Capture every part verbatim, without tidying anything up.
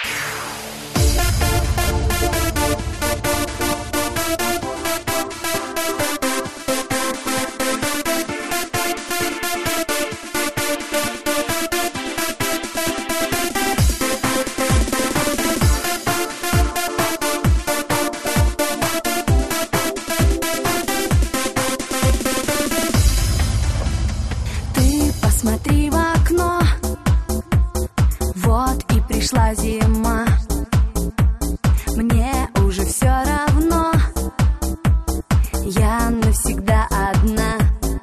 Смотри в окно, вот и пришла зима. Мне уже все равно, я навсегда одна.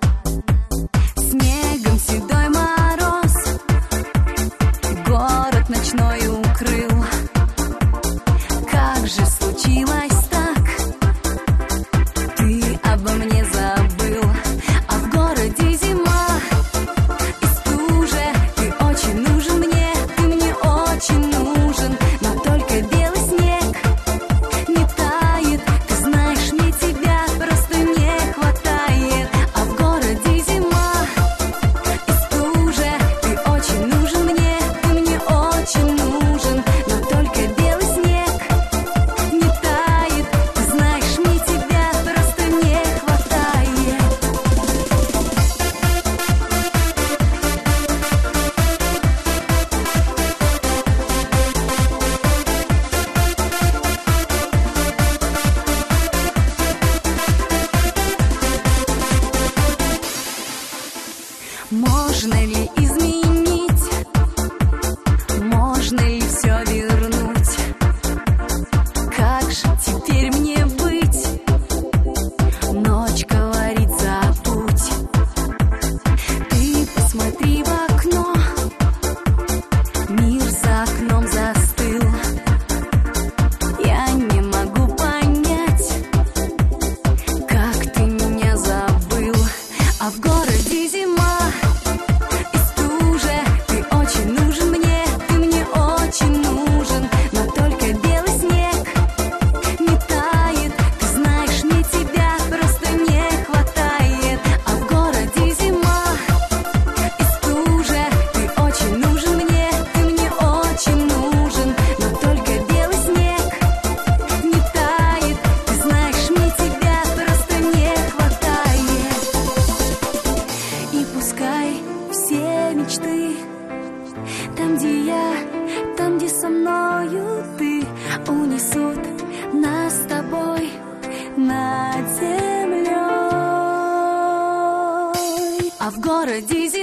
Снегом седой мороз город ночной укрыл. Как же случилось так? Ты обо мне забыл, а в городе зима. Очень нужен, но только белый снег не тает. Ты знаешь, мне тебя просто не хватает. А в городе зима и стужа. Ты очень нужен мне, ты мне очень нужен, но только белый снег не тает. Ты знаешь, мне тебя просто не хватает. Можно ли изменить? Можно ли все вернуть? Как же теперь мне быть? Ночь говорит забудь. Ты посмотри в окно, мир за окном застыл. Я не могу понять, как ты меня забыл. А в городе зима. Все мечты, там, где я, там, где со мною ты, унесут нас с тобой над землей. А в городе